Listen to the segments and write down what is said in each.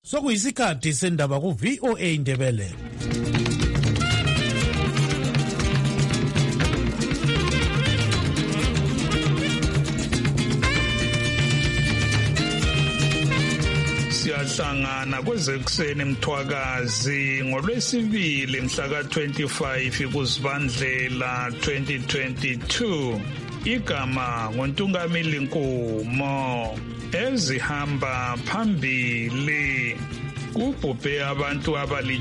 sokuyisikhathi sendaba ku-VOA Indebele. Siyahlangana kwezekuseni Mthwakazi ngoLwesibili mhla ka-25 kuZibandlela 2022. Igama ngoNtungamili Nkumo. Ezihamba phambili kubhubhe abantu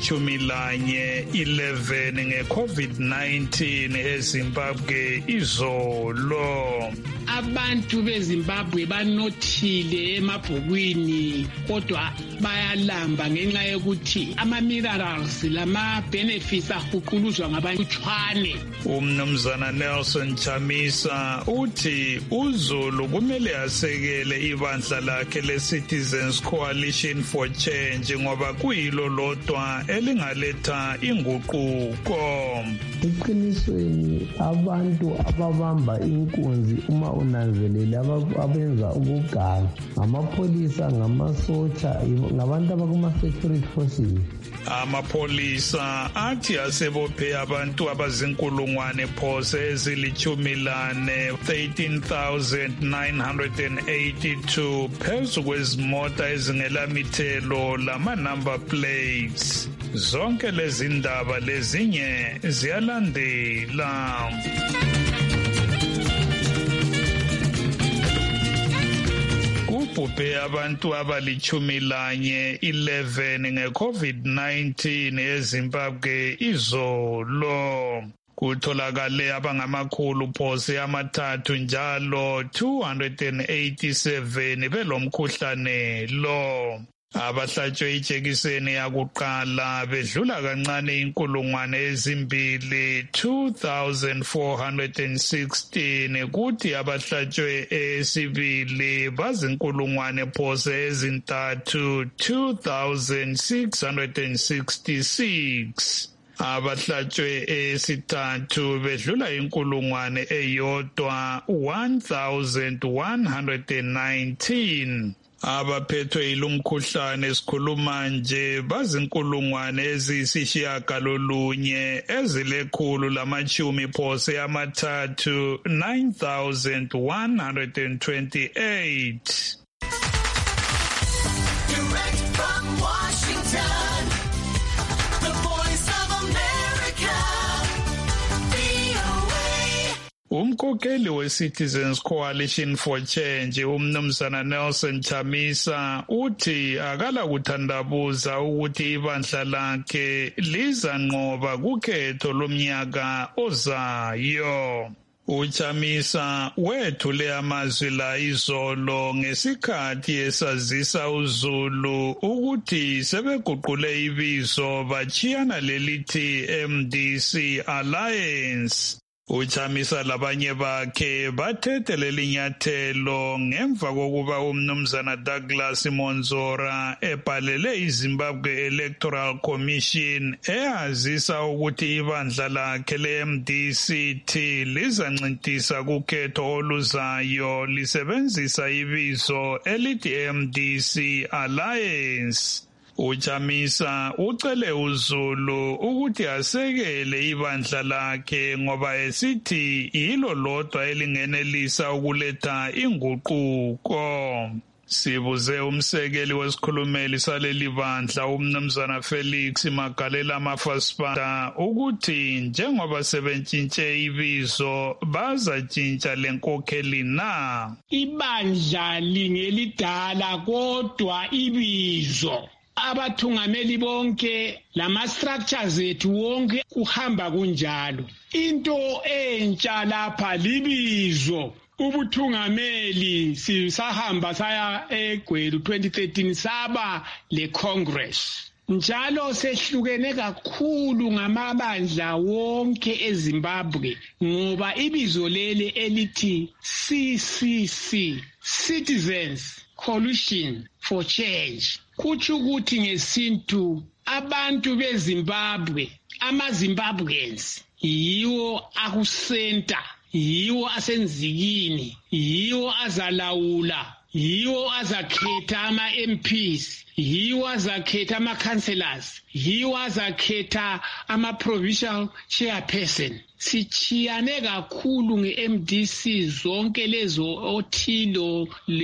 abali-11 nge-COVID-19 eZimbabwe izolo. Abantu beZimbabwe banothile emabhukwini kodwa bayalamba ngenxa yokuthi ama-minerals lama-benefits ahuquluzwa ngabalutshwane. Umnumzana Nelson Chamisa uthi uZulu kumele asekele ibandla lakhe le-Citizens Coalition for Change ngoba kuyilo lodwa elingaletha inguquko. Eqinisweni abantu ababamba inkunzi uma unanzelele abenza ukuganga ngamapholisa ngamasotsha ngabantu abakuma-security forces. Amapholisa athi asebophe abantu abazinkulungwane phose ezili-10 13,982 phezu kwezimota ezingelamithelo lama-number plates. Zonke lezi ndaba lezinye ziyalandela. Kubhubhe abantu abali-11 nge-COVID-19 eZimbabwe izolo. Kutholakale abangamakhulu phose amathathu njalo 287 belomkhuhlane lo. Abahlatshwe ijekiseni yakuqala bedlula kancane inkulungwane ezimbili 2,416 kuthi abahlatshwe esibili bazinkulungwane phose ezintathu 2,666. Abahlatshwe esithathu bedlula inkulungwane eyodwa 1,119. Abaphethwe ilumkhuhlane esikhuluma nje bazinkulungwane eziyisishiyagalolunye ezilekhulu lamashumi phose amathathu 9,128. Direct from Washington, the Voice of America, VOA. Umkhokheli we-Citizens Coalition for Change umnumzana Nelson Chamisa uthi akala kuthandabuza ukuthi ibandla lakhe lizanqoba kukhetho lomnyaka ozayo. Uchamisa wethule amazwi la izolo ngesikhathi esazisa uZulu ukuthi sebeguqule ibizo bachiyana lelithi MDC Alliance. Uchamisa labanye bakhe bathethe lelinyathelo ngemva kokuba umnumzana Douglas Monzora ebhalele iZimbabwe Electoral Commission eyazisa ukuthi ibandla lakhe le-MDC lizancintisa kukhetho oluzayo lisebenzisa ibizo elithi MDC Alliance. Uchamisa ucele uZulu ukuthi asekele ibandla lakhe ngoba esithi yilo lodwa elingenelisa ukuletha inguquko. Sibuze umsekeli wesikhulumeli saleli bandla umnumzana Felix Magalela Mafasipata ukuthi njengoba sebentshintshe ibizo bazatshintsha lenkokheli na. Ibandla lingelidala kodwa ibizo. Abathungameli bonke lama-structures ethu wonke kuhamba kunjalo. Into entsha lapha libizo. Ubuthungameli sisahamba saya eGweru 2013 saba le-Congress. Njalo sehlukene kakhulu ngamabandla wonke eZimbabwe ngoba ibizo lele elithi CCC, Citizens Coalition for Change. Kuthi ukuthi ngesintu abantu beZimbabwe, ama-Zimbabweans, yiwo akusenta, yiwo asenzikini, yiwo azalawula yiwo azakhetha ama-MPs, yiwo azakhetha ama-councillors, yiwo azakhetha ama-provincial chairperson. Sichiyane kakhulu nge-MDC zonke lezo othilo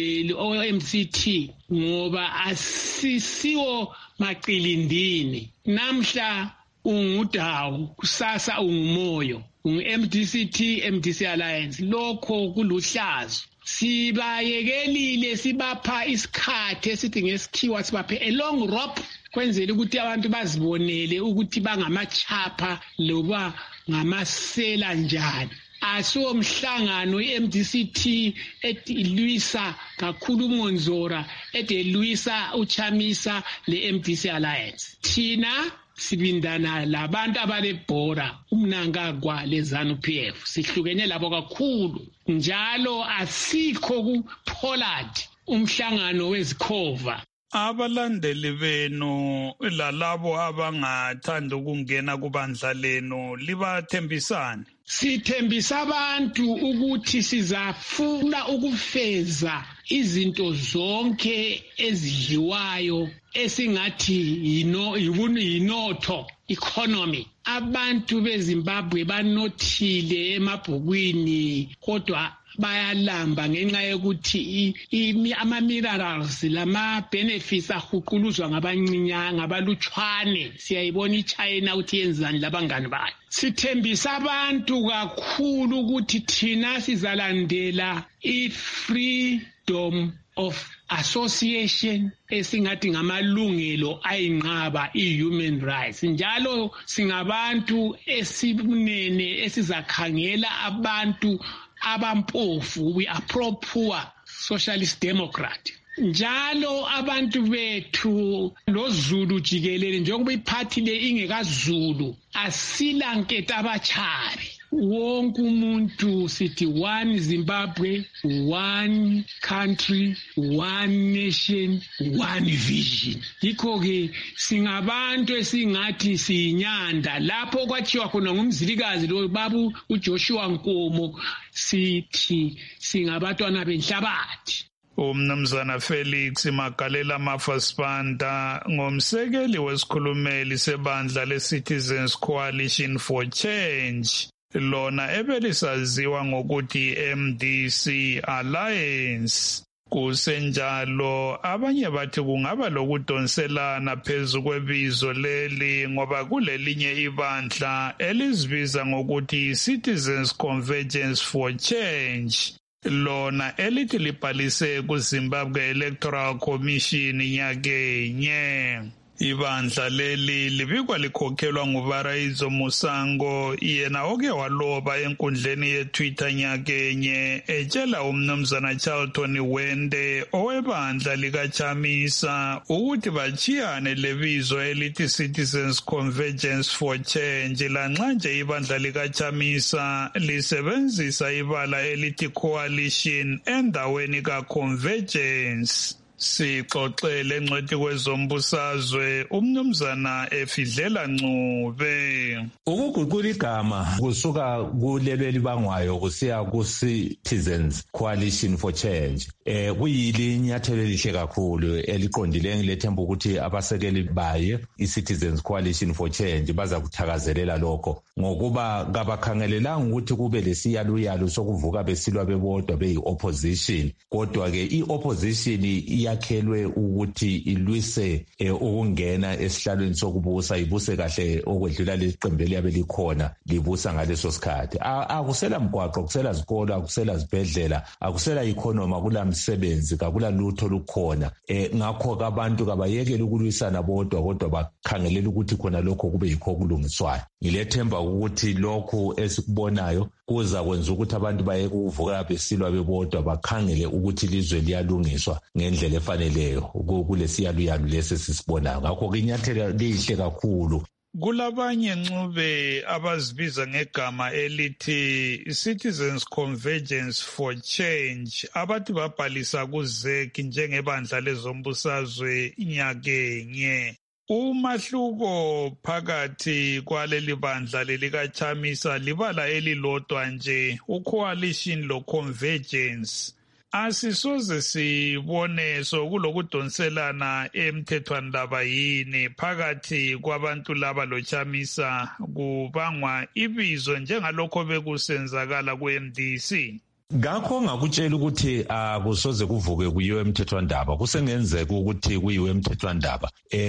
o-MCT ngoba asisiwo maqilindini. Namhla ungudawu, kusasa ungumoyo, ungu-MDCT, MDC Alliance. Lokho kuluhlazo. Sibayekelile sibapha isikhathi esithi ngesikhiwa sibaphe a long rope kwenzela ukuthi abantu bazibonele ukuthi bangamachapha loba ngamasela njani. Asiwo mhlangano i-MDCT etilwisa kakhulu uMonzora etilwisa uChamisa le-MDC Alliance. Thina sibindana labantu abalebhora umnankagwa leZANU-PF, sihlukene labo kakhulu njalo asikho kuPollard umhlangano wezikhova. Abalandeli benu lalabo abangathanda ukungena kubandla lenu libathembisani? Sithembisa abantu ukuthi sizafuna ukufeza izinto zonke ezidliwayo esingathi yinotho, economy. Abantu beZimbabwe banothile emabhukwini kodwa bayalamba ngenxa yokuthi ama-minerals lama-benefits ahuquluzwa ngabalutshwane. Siyayibona iChina ukuthi yenzani labangani bayo. Sithembisa abantu kakhulu ukuthi thina sizalandela i-freedom of association esingathi ngamalungelo ayinqaba i-human rights. Njalo singabantu esibunene esizakhangela abantu abampofu. We are pro-poor socialist democrat. Njalo abantu bethu loZulu jikelele njengoba iphathi le ingekaZulu asilanketha abachabi. Wonke umuntu sithi one Zimbabwe, one country, one nation, one vision. Yikho ke singabantu esingathi siyinyanda lapho kwachiwa khona ngumzilikazi lo babu uJoshua Nkomo sithi singabatwana benhlabathi. Umnumzana Felix Magalela Mafasipanta ngomsekeli wesikhulumeli sebandla le-Citizens Coalition for Change, lona ebelisaziwa ngokuthi MDC Alliance. Kusenjalo abanye bathi kungaba lokudonselana phezu kwebizo leli ngoba kulelinye ibandla elizibiza ngokuthi Citizens Convergence for Change, lona elithi libhalise kuZimbabwe Electoral Commission nyakenye. Ibandla leli libikwa likhokhelwa nguBarayizo Musango, yena oke waloba enkundleni yeTwitter nyakenye etshela umnumzana Charlton Wende owebandla likaChamisa ukuthi bachiyane lebizo elithi Citizens Convergence for Change lanxa nje ibandla likaChamisa lisebenzisa ibala elithi Coalition endaweni kaConvergence. Sixoxele ngcwethi kwezombusazwe umnumzana Efidlela Ncube. Ukuguqula igama kusuka kulelo elibangwayo kusiya ku-Citizens Coalition for Change kuyilinyathelo elihle kakhulu eliqondileyo ngilethemba ukuthi abasekeli baye i-Citizens Coalition for Change baza kuthakazelela lokho ngokuba kabakhangelelanga ukuthi kube lesiyaluyalu sokuvuka besilwa bebodwa beyi-opposition, kodwa ke i-opposition yakhelwe ukuthi ilwise ukungena esihlalweni sokubusa, ibuse kahle okwedlula leqembu eliyabe likhona libusa ngaleso sikhathi. Akusela mgwaqo, akusela zikolo, akusela zibhedlela, akusela economy, akula msebenzi, akula lutho lukhona. Ngakho abantu kabayekele ukulwisana bodwa kodwa bakhangelela ukuthi khona lokho kube yikho kulungiswayo. Ngilethemba ukuthi lokho esikubonayo kuza kwenza ukuthi abantu bayeke ukuvuka besilwa bebodwa bakhangele ukuthi ilizwe liyalungiswa ngendlela efaneleyo kulesiyaluyalu lesi sisibonayo. Ngakho ke inyathelo lihle kakhulu. Kulabanye Ncube abazibiza ngegama elithi Citizens Convergence for Change abathi babhalisa kuZEC njengebandla lezombusazwe nyakenye. Umahluko phakathi kwaleli bandla lelikaChamisa libala elilodwa nje, uCoalition loConvergence. asisoze sibone sokulokudonselana emthethwandaba yini phakathi kwabantu laba loChamisa kubangwa ibizo njengalokho bekusenzakala ku-MDC. Ngakho ngakutshela ukuthi akusoze kuvuke kuyiwe emthethwandaba kusengenzeka ukuthi kuyiwe emthethwandaba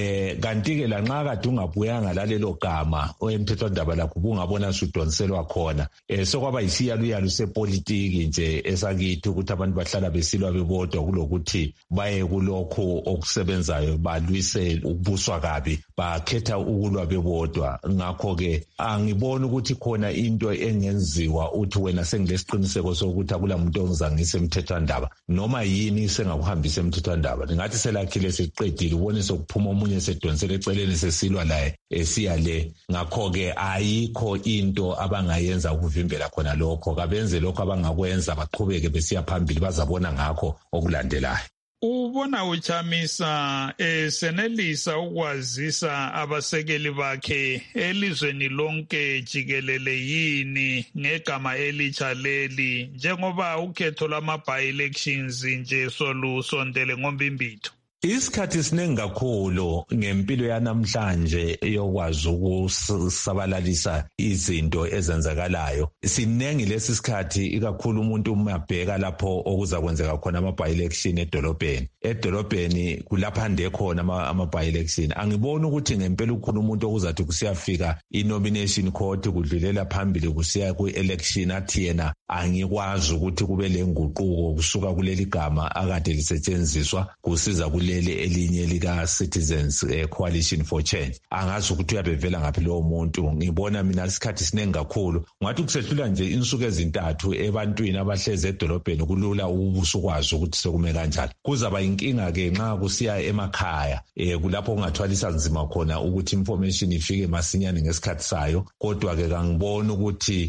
kanti ke lanxa kade ungabuyanga lalelo gama emthethwandaba lakho ungabona sudonselwa khona sokwaba yisiyaluyalu sepolitiki nje esakithi ukuthi abantu bahlala besilwa bebodwa kulokuthi baye kulokho okusebenzayo balwise ukubuswa kabi bakhetha ukulwa bebodwa. Ngakho ke angibona ukuthi khona into engenziwa uthi wena sengilesiqiniseko sokuthi akula muntu ongizangisa emthethwandaba noma yini sengakuhambisa emthethwandaba. Ngathi selakhile siqedile ubone sokuphuma omunye sedonsela eceleni sesilwa laye esiya le. Ngakho ke ayikho into abangayenza ukuvimbela khona lokho. Kabenze lokho abangakwenza baqhubeke besiya phambili bazabona ngakho okulandelayo. Ubona uChamisa senelisa ukwazisa abasekeli bakhe elizweni lonke jikelele yini ngegama elitsha leli njengoba ukhetho lwama-by-elections nje solusondele ngombimbitho? Isikhathi siningi kakhulu ngempilo yanamhlanje yokwazi ukusabalalisa izinto ezenzakalayo. Sinengi lesi sikhathi ikakhulu umuntu umabheka lapho okuza kwenzeka khona ama-by-election edolobheni. Edolobheni kulaphande khona ama-by-election. Angiboni ukuthi ngempela ukhona umuntu okuzathi kusiyafika i-nomination court kudlulela phambili kusiya ku-election athi yena angikwazi ukuthi kube lenguquko kusuka kuleli gama akade lisetshenziswa kusiza kuleli elinye lika Citizens Coalition for Change. Angazi ukuthi uyabevela ngaphi lowo muntu. Ngibona mina isikhathi siningi kakhulu ngathi kusehlula nje insuku ezintathu ebantwini abahleze edolobheni kulula ukubusukwazi ukuthi sekume kanjani. Kuzaba inkinga ke nxa kusiya emakhaya kulapho kungathwalisa nzima khona ukuthi information ifike masinyane ngesikhathi sayo. Kodwa ke ngibona ukuthi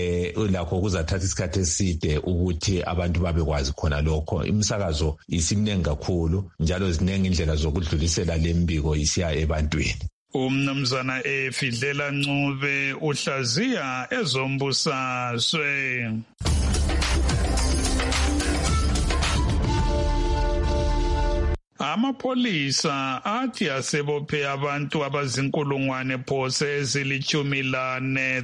lakho kuzathatha isikhathi eside ukuthi abantu babekwazi khona lokho. Imsakazo isimnengi kakhulu njalo ziningi indlela zokudlulisela lembiko isiya ebantwini. Umnumzana Fidlela Ncube uhlaziya ezombusazwe. Amapolisa athi asebophe abantu abazinkulungwane phose ezilithumilane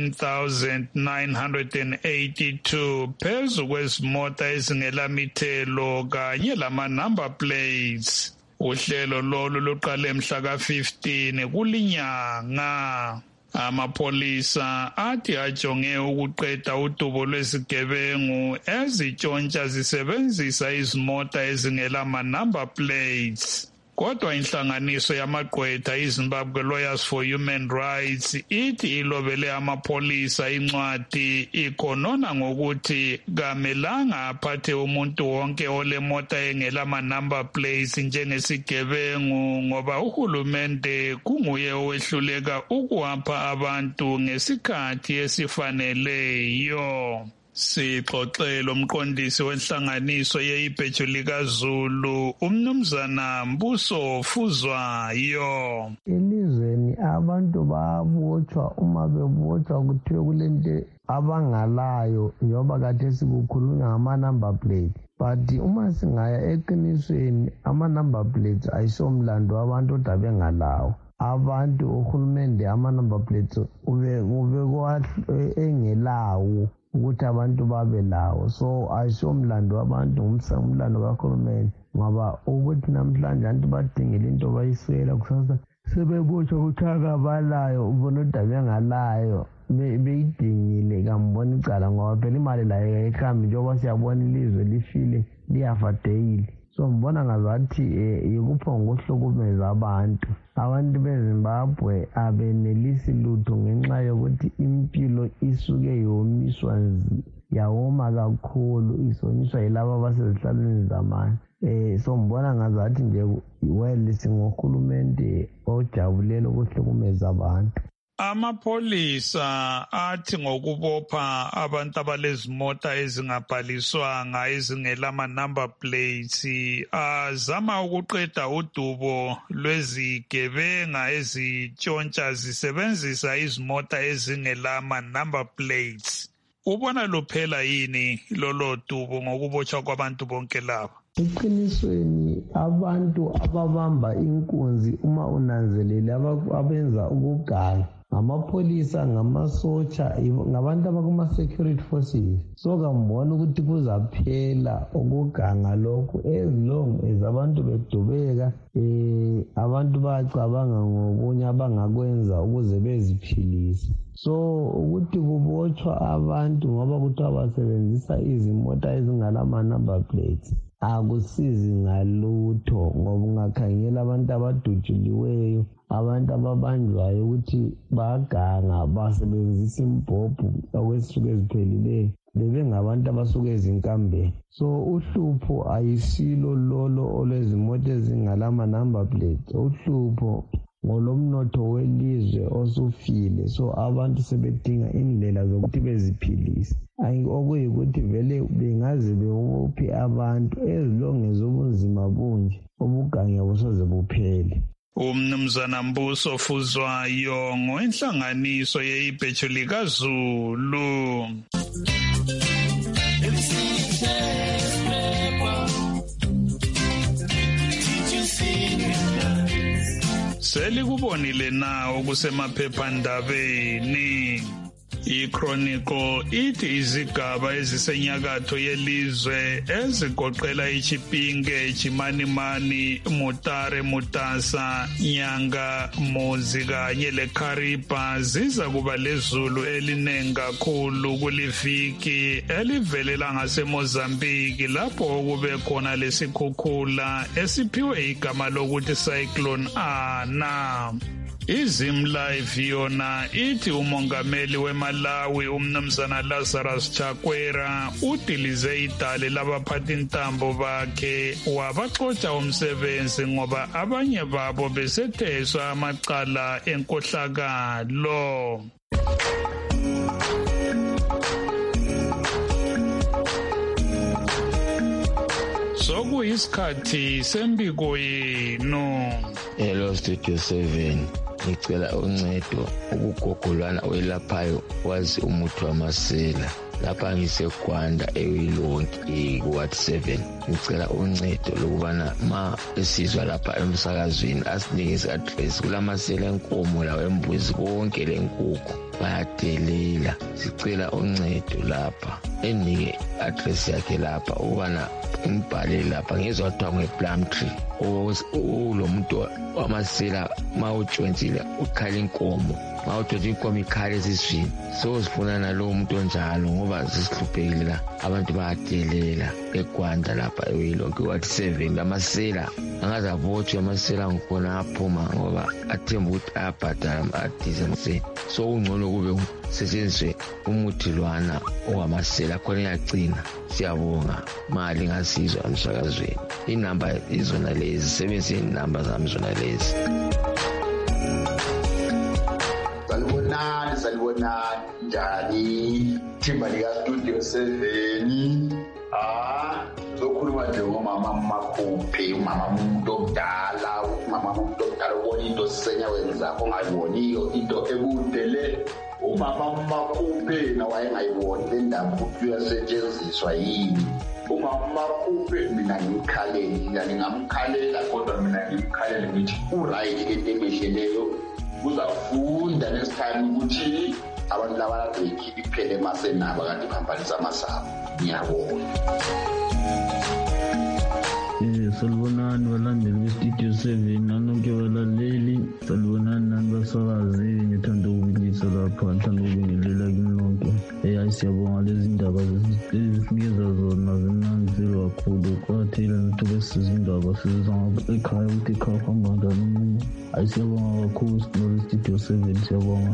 13,982 phezu kwezimota ezingelamithelo kanye lama-number plates. Uhlelo lolu luqale mhla ka-15 kulinyanga. Amapolisa athi ajonge ukuqeda udubo lwezigebengu ezitshontsha zisebenzisa izimota ezingelama-number plates. Kodwa inhlanganiso yamagqwetha iZimbabwe Lawyers for Human Rights ithi ilobele amapolisa incwadi ikhonona ngokuthi kamelanga aphathe umuntu wonke olemota engelama-number plates njengesigebengu ngoba uhulumende kunguye owehluleka ukuwapha abantu ngesikhathi esifaneleyo. Sixoxele umqondisi wenhlanganiso yeibhejo likaZulu umnumzana Mbuso Fuzwayo. Elizweni abantu babotshwa uma bebotshwa kuthiwe kulento abangalayo njengoba kade sikukhulunywa ngama-number plate. But uma singaya eqinisweni ama-number plates ayisomlando wabantu kodwa bengalawo. Abantu uhulumende ama-number plates ube engelawo ukuthi abantu babe lawo. So ayisomlando wabantu umlando kahulumende ngoba ukuthi namhlanje abantu badingela into bayiswela kusasa sebebotshwa ukuthi akabalayo ubona ukuthi bengalayo beyidingile kambona icala ngoba phela imali layo ehambi njengoba siyabona ilizwe lifile liyafa daily. So ngibona ngazathi yikuphonga ukuhlukumeza abantu beZimbabwe abenelisi lutho ngenxa yokuthi impilo isuke yomiswa yawoma kakhulu isomiswa yilabo abasezihlalweni zamanye. So ngibona ngazathi nje well singohulumende ojabulela ukuhlukumeza abantu. Amapolisa athi ngokubopha abantu abalezimota ezingabhaliswanga ezingelama-number plates azama ukuqeda udubo lwezigebenga ezitshontsha zisebenzisa izimota ezingelama-number plates. ubona luphela yini lolo dubo ngokubotshwa kwabantu bonke laba? Eqinisweni abantu ababamba inkunzi uma unanzelele abenza ukuganga ngamapholisa, ngamasotsha, ngabantu abakuma-security forces. So kambona ukuthi kuzaphela ukuganga lokhu as long as abantu bedubeka, abantu bayacabanga ngokunye abangakwenza ukuze beziphilise. So ukuthi kubotshwa abantu ngoba kuthiwa basebenzisa izimota ezingalama-number plates akusizi ngalutho, ngoba ungakhangela abantu abadutshuliweyo, abantu ababanjwayo ukuthi baganga basebenzisa imbhobho okwesuku eziphelileyo bebengabantu abasuke ezinkambeni. So uhlupho ayisilo lolo olwezimoto ezingalama-number plates, uhlupho ngolomnotho welizwe osufile. So abantu sebedinga indlela zokuthi beziphilise, okuyikuthi vele bengaze bewuphi abantu as long as ubunzima bunje ubugange busoze buphele. Umnumzana Mbuso Fuzwayo ngowenhlanganiso yeibhejuli kaZulu. Selikubonile na okusemaphephandabeni. iChronicle ithi izigaba ezisenyakatho yelizwe ezigoqela iChipinge, Chimanimani, Mutare, Mutasa, Nyanga, Muzi kanye leKhariba ziza kuba lezulu elinengi kakhulu kuliviki elivelela ngaseMozambique lapho kube khona lesikhukhula esiphiwe igama lokuthi Cyclone Ana. iZimlive yona ithi umongameli weMalawi umnumzana Lazarus Chakwera udilize idale labaphathintambo bakhe wabaxotsha umsebenzi ngoba abanye babo besetheswa amacala enkohlakalo. Sokuyisikhathi sembiko yenu. Hello Studio 7. Ngicela uncedo ukugogolwana welaphayo wazi umuthi wamasela lapha ngiseGwanda eWilonki kuWard 7. Ngicela uncedo lokubana ma esizwa lapha emsakazweni asinikeze address kulamasela enkomo lawo embuzi konke lenkukhu bayadelela. Sicela uncedo lapha enike address yakhe lapha ukubana imbhale lapha ngezwa kuthiwa ngePlumtree lo muntu wamasela mawutshontshile ukhala inkomo mawutshontshile inkomo ikhala esiswini. So sifuna nalowo muntu onjalo ngoba sisihluphekile la abantu bayadelela eGwanda lapha eWilonki Ward 7. Amasela angaze abotshwe amasela ngikhona aphuma ngoba athemba ukuthi ayabhadala adize. So ungcono kube setshenziswe umuthi lwana owamasela khona iyagcina. Siyabonga mali ngasizwa emsakazweni. Inamba izona lezi sebenzisa inamba zami zona lezi. Salibonani njani thimba lika Studio 7. Zokhuluma nje ngomama Makhuphe, umama umuntu omdala, ubona into senyaweni zakho ongayiboniyo, into ekude le. Umama Makhuphe nawe wayengayiboni le ndaba ukuthi uyasetshenziswa yini. Umama Makhuphe mina ngimkhalela, ngingamkhalela kodwa mina ngimkhalela ngithi uright into emehleleyo. Uzafunda next time ukuthi abantu laba bayikhiphe iphele emasenaba kanti phambanisa amasabo. Ngiyabonga. Salibonani balandeli beStudio 7 nanonke balaleli. Salibonani nabasakazi ngithanda ukubilisa lapha ngithanda ukubingelela kini lonke. Siyabonga lezi ndaba zesinikeza zona zinanzile kakhulu kwathela nithobe sizindaba sizizwa ekhaya ukuthi ekhaya kuhamba njani. Siyabonga kakhulu noStudio 7 siyabonga.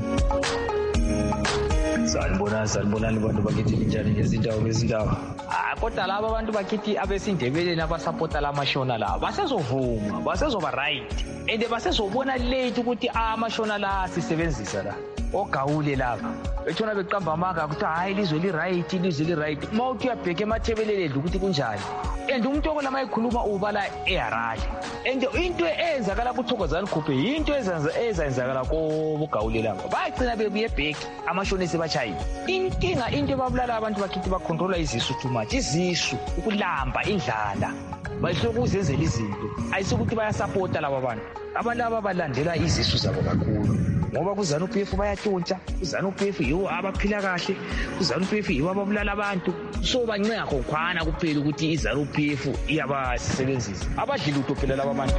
Sanibonani bantu bakithi njani ngezindawo. Kodwa laba abantu bakithi abesindebeleni abasapota lamashona la basezovuma, basezoba right. And basezobona late ukuthi amashona la sisebenzisa la. Ogawule laba. Bethona beqamba amanga ukuthi hayi lizwe li right. Mawuthi uyabheka emathebeleleni ukuthi kunjani. and umuntu okolama ekhuluma ubala eHarare. And into eyenzakala kuThokozani Khumpe into ezenzakala koBugawulelanga bagcina bebuye back amashonesi bachayini. Inkinga into babulala abantu bakithi bacontrola izisu too much, izisu ukulamba indlala bayihlokozenzela izinto ayisukuthi bayasupporta laba abantu laba balandela izisu zabo kakhulu ngoba kuZANU-PF bayatshontsha, kuZANU-PF yiwo abaphila kahle, kuZANU-PF yiwo ababulala abantu, so banceka khokhwana kuphela ukuthi iZANU-PF iyabasebenzisa abadlila utho phela laba bantu.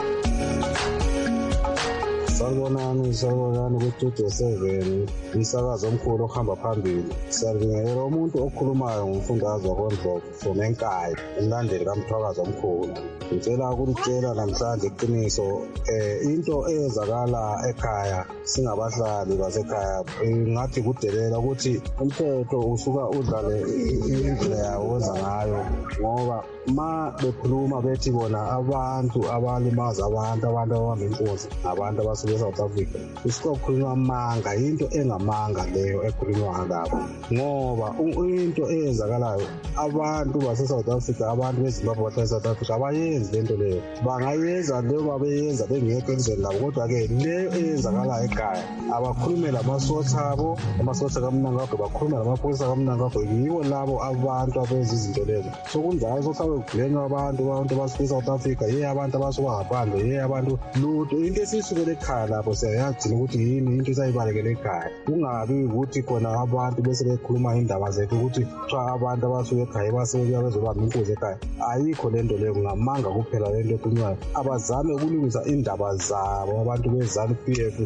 Sanibonani ku-Studio 7 umsakazo omkhulu ohamba phambili. Siyabingelela umuntu okhulumayo ngumfundazi wakoNdlovu from eNkayi, umlandeli kaMthwakazi omkhulu. Ngicela ukulitshela namhlanje iqiniso into eyenzakala ekhaya singabahlali basekhaya ngathi kudelela ukuthi umthetho usuka udlale indlela yawo wenza ngayo ngoba ma bekhuluma bethi bona abantu abalimaza abantu abamba inkunzi abantu abasuke eSouth Africa isikokhulunywa amanga into engamanga leyo ekhulunywa ngabo ngoba into eyenzakalayo abantu baseSouth Africa abantu beZimbabwe baseSouth Africa abayenzi lento leyo bangayenza leyo babeyenza bengekho elizweni labo kodwa-ke leyo eyenzakalayo ekhaya abakhulumela amasosha abo amasosha kaMnangagwa bakhulumela amaphoyisa kaMnangagwa yibo labo abantu abenza izinto lezo so kunjalo sosabe kubhlenywa abantu basuke eSouth Africa abantu abasuka ngaphandle abantu lutho into esisukele ekhaya lapho siyayagcina ukuthi yini into esayibalekele ekhaya kungabi ukuthi khona abantu bese bekhuluma indaba zethu ukuthi kuthiwa abantu abasuke ekhaya basebebuya bezobamba inkunzi ekhaya ayikho lento leyo kungamanga kuphela lento ekhulunywayo abazame ukulungisa indaba zabo abantu beZANU-PF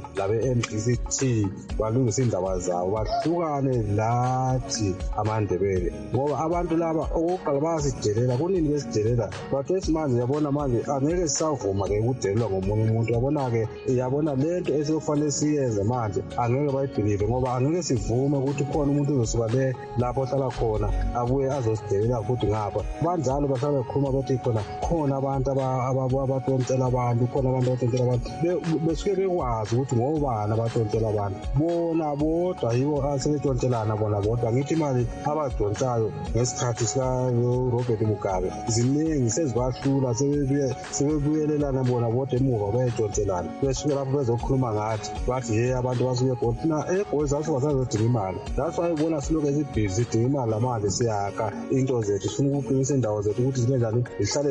labe-MDC balungisa indaba zabo bahlukane lathi amaNdebele ngoba abantu laba okokuqala bayasidelela kunini besidelela but esimanje yabona manje angeke sisavuma-ke ukudelelwa ngomunye umuntu yabona lento esekufanele siyenze manje angeke bayibhilive ngoba angeke sivume ukuthi khona umuntu uzosuka le lapho ohlala khona abuye azosidelela futhi ngapha banjalo bahlala bekhuluma bethi khona abantu abatontela abantu khona abantu abatontela abantu besuke bekwazi ukuthi ngobani abatontela abantu bona bodwa yibo asebetshontshelana bona bodwa ngithi imali abadonsayo ngesikhathi sikaRobert Mugabe ziningi sezibahlula sebebuyelelana bona bodwa emuva bayetshontshelana besuke lapho bezokhuluma ngathi bathi abantu basuke eGoli eGoli zasuka sazodinga imali that's why ibona siloke sibhizi sidinga imali lamanje siyakha into zethu sifuna ukuqinisa indawo zethu ukuthi zibe njani zihlale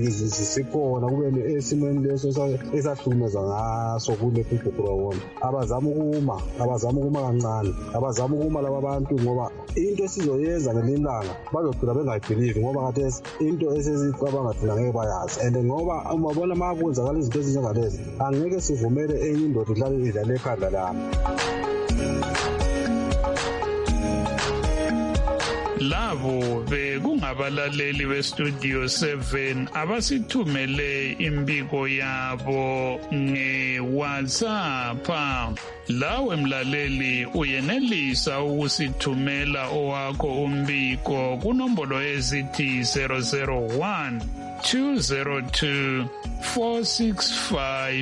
zikhona kube esimweni leso esahlukumeza ngaso kule bhubhura wona abazama ukuma kancane abazama ukuma laba bantu ngoba into esizoyenza ngelilanga bazogcina bengayibhilivi ngoba khathesi into esezicabanga thina ngeke bayazi and ngoba umabona makwenzakala izinto ezinjengalezi angeke sivumele enye indoda idlale ekhanda lami. Labo bekungabalaleli beStudio 7 abasithumele imbiko yabo ngeWhatsApp. Lawe mlaleli uyenelisa ukusithumela owakho umbiko kunombolo ezithi 001 202 465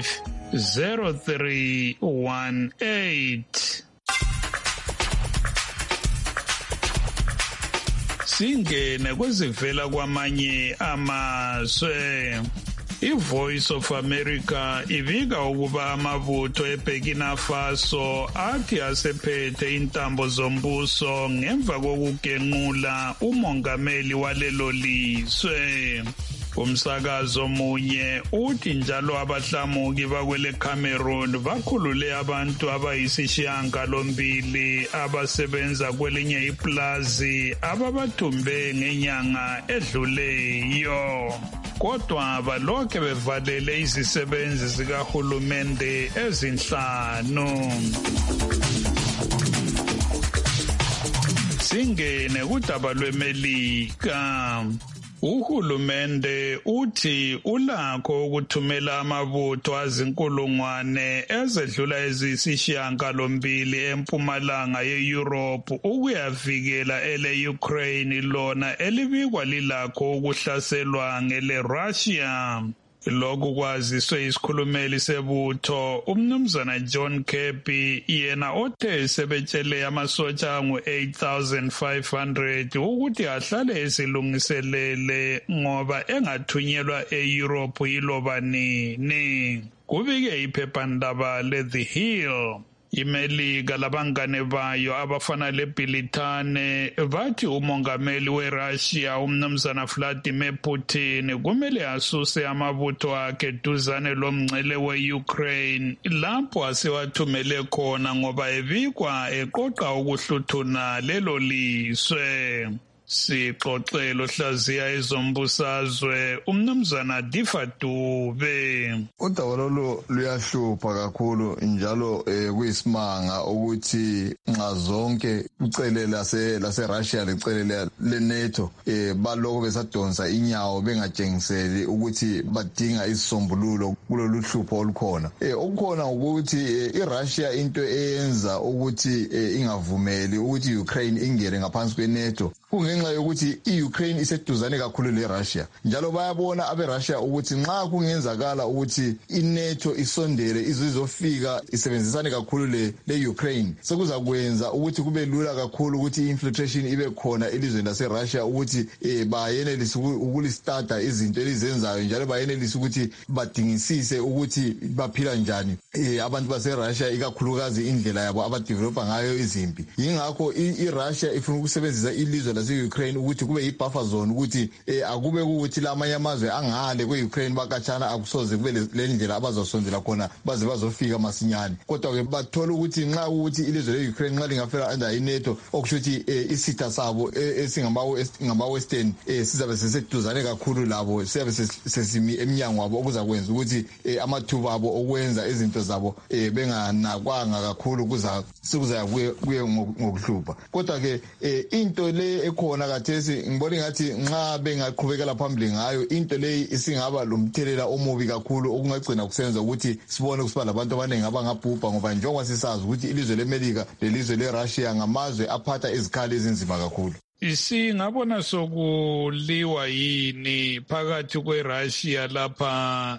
0318. Singene kwezivela kwamanye amazwe. iVoice of America ivika ukuba amabutho eBurkina Faso athi asephethe intambo zombuso ngemva kokugenqula umongameli walelo lizwe. Umsakazo omunye uthi njalo abahlamuki bakwele Cameroon bakhulule abantu abayisishiyagalombili abasebenza kwelinye iplazi ababathumbe ngenyanga edluleyo. Kodwa balokhe bevalele izisebenzi zikahulumende ezinhlanu. Singene kudaba lweMelika. Uhulumende uthi ulakho ukuthumela amabutho azinkulungwane ezedlula ezisishiyagalombili empumalanga yeEurope ukuyavikela ele-Ukraine lona elibikwa lilakho ukuhlaselwa ngele-Russia. Lokhu kwaziswe isikhulumeli sebutho umnumzana John Kirby yena othe sebetshele amasotsha angu-8,500 ukuthi ahlale esilungiselele ngoba engathunyelwa e-Europe yiloba nini. Kubike iphephandaba le-The Hill. IMelika labangane bayo abafana leBilitane bathi umongameli weRussia umnumzana Vladimir Putin kumele asuse amabutho akhe duzane lomngcele we-Ukraine lapho asewathumele khona ngoba ebikwa eqoqa ukuhluthuna lelo lizwe. Sixoxelo hlaziya ezombusazwe umnumzana Difa Dube. Udaba lolu luyahlupha kakhulu njalo kuyisimanga ukuthi nxa zonke ucele lase Russia lecele leNATO baloko besadonsa inyawo bengatshengiseli ukuthi badinga isisombululo kulolu hlupho olukhona. Okukhona ukuthi iRussia into eyenza ukuthi ingavumeli ukuthi Ukraine ingene ngaphansi kweNATO kungenxa yokuthi iUkraine iseduzane kakhulu leRussia njalo bayabona abeRussia ukuthi nxa kungenzakala ukuthi iNATO isondele izofika isebenzisane kakhulu leUkraine sekuzakwenza ukuthi kube lula kakhulu ukuthi infiltration ibe khona elizweni laseRussia ukuthi bayenelise ukulistata izinto elizenzayo njalo bayenelise ukuthi badingisise ukuthi baphila njani abantu baseRussia ikakhulukazi indlela yabo abadevelopa ngayo izimpi. Yingakho iRussia ifuna ukusebenzisa ilizwe lase-Ukraine ukuthi kube yi-buffer zone ukuthi akube ukuthi lamanye amazwe angale kwe-Ukraine bakatshana akusoze kube le ndlela abazosondela khona baze bazofika masinyane. Kodwa-ke bathola ukuthi nxa ukuthi ilizwe le-Ukraine nxa lingafela under iNATO okusho ukuthi isitha sabo esingama-Western sizabe seseduzane kakhulu labo siyabe sesimi emnyango wabo okuzakwenza ukuthi amathuba abo okwenza izinto zabo benganakwanga kakhulu sekuzaya kuye ngokuhlupha. Kodwa-ke into le ekhona kathesi ngibona ngathi nxa bengaqhubekela phambili ngayo into le isingaba lomthelela omubi kakhulu okungagcina kusenza ukuthi sibone kusiba labantu abaningi abangabhubha ngoba njengoba sisazi ukuthi ilizwe leMelika lelizwe leRussia ngamazwe aphatha izikhali ezinzima kakhulu. Singabona sokuliwa yini phakathi kweRussia lapha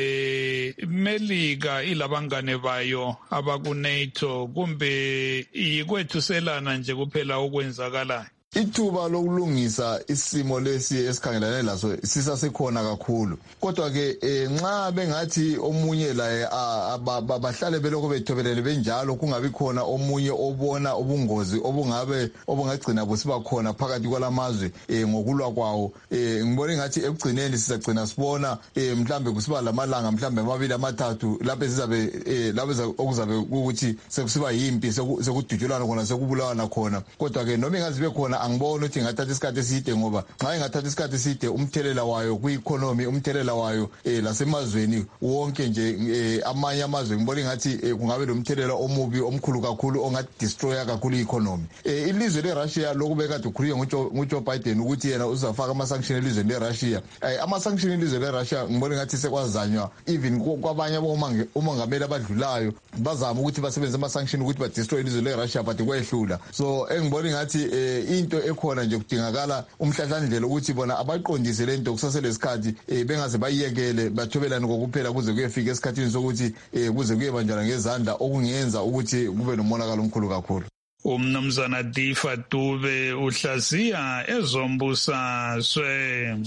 leMelika ilabangane bayo abakuNATO kumbe ikwethuselana nje kuphela okwenzakalayo? Ithuba lokulungisa isimo lesi esikhangelane laso sisasekhona kakhulu. Kodwa-ke nxa bengathi omunye laye bahlale belokho bethobelele benjalo kungabi khona omunye obona ubungozi obungagcina busiba khona phakathi kwalamazwe ngokulwa kwawo, ngibona ngathi ekugcineni sizagcina sibona mhlambe kusiba lamalanga mhlambe amabili amathathu lapho okuzabe ukuthi sekusiba yimpi sekudutshulana khona sekubulawana khona. Kodwa-ke noma ingazibe khona angibona ukuthi ingathatha isikhathi eside ngoba nxa ingathatha isikhathi eside umthelela wayo kwi-economy umthelela wayo lasemazweni wonke nje amanye amazwe ngibona ingathi kungabe lomthelela omubi omkhulu kakhulu ongadestroya kakhulu i-economy. Ilizwe leRussia lokhu bekade ukhulunywa nguJoe Biden ukuthi yena uzafaka ama-sanction elizweni leRussia. Ama-sanction elizwe leRussia ngibona ingathi sekwazanywa even kwabanye omongameli abadlulayo bazama ukuthi basebenzise ama-sanction ukuthi badestroy ilizwe leRussia but kwehlula. So engibona ingathi into ekhona nje kudingakala umhlahlandlela ukuthi bona abaqondise lento kusaselesikhathi bengaze bayiyekele bathobelane kokuphela kuze kuyefika esikhathini sokuthi kuze kuyebanjana ngezandla okungenza ukuthi kube nomonakalo omkhulu kakhulu. Umnumzana Difa Dube uhlaziya ezombusazwe.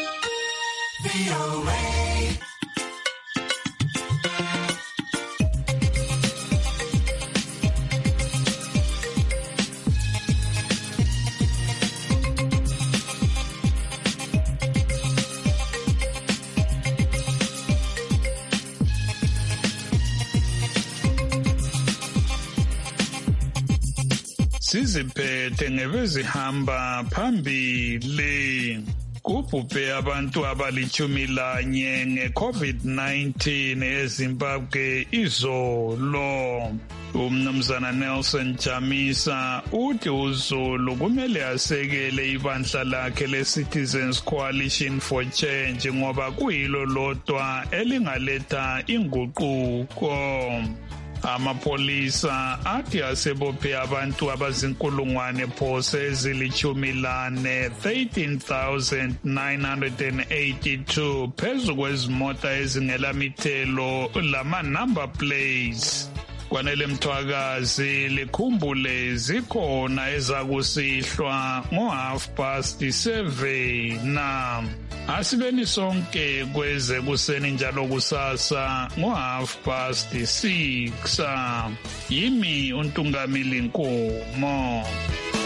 Siziphethe ngebezihamba phambili. Kubhubhe abantu abali-11 nge-COVID-19 eZimbabwe izolo. Umnumzana Nelson Chamisa uthi uZulu kumele asekele ibandla lakhe le-Citizens Coalition for Change ngoba kuyilo lodwa elingaletha inguquko. Amapolisa athi asebophe abantu abazinkulungwane phose ezilithumilane 13,982 phezu kwezimota ezingelamithelo lama-number plates. Kwanele Mthwakazi likhumbule zikhona ezakusihlwa ngo7:30 na asibeni sonke kweze kuseni njalo kusasa ngo6:30. Yimi uNtungamili Nkomo.